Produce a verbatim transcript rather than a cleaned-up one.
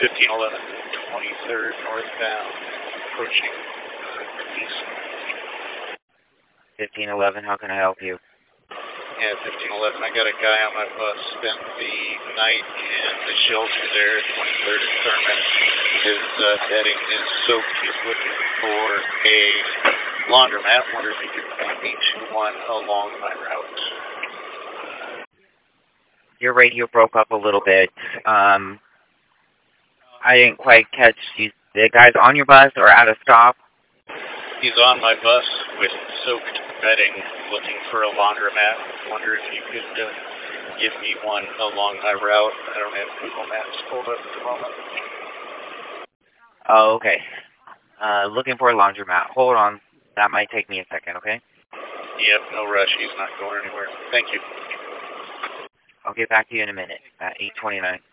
fifteen eleven, twenty-third northbound, approaching east. fifteen eleven, how can I help you? Yeah, fifteen eleven, I got a guy on my bus, spent the night in the shelter there at twenty-third and Thurman. His uh, bedding is soaked. He's looking for a laundromat. Wonder if he could point me to one along my route. Your radio broke up a little bit. Um, I didn't quite catch you. The guy's on your bus or at a stop? He's on my bus with soaked bedding, looking for a laundromat. Wonder if you could uh, give me one along my route. I don't have Google Maps pulled up at the moment. Oh, okay. Uh, looking for a laundromat. Hold on. That might take me a second, okay? Yep, no rush. He's not going anywhere. Thank you. I'll get back to you in a minute at eight twenty-nine.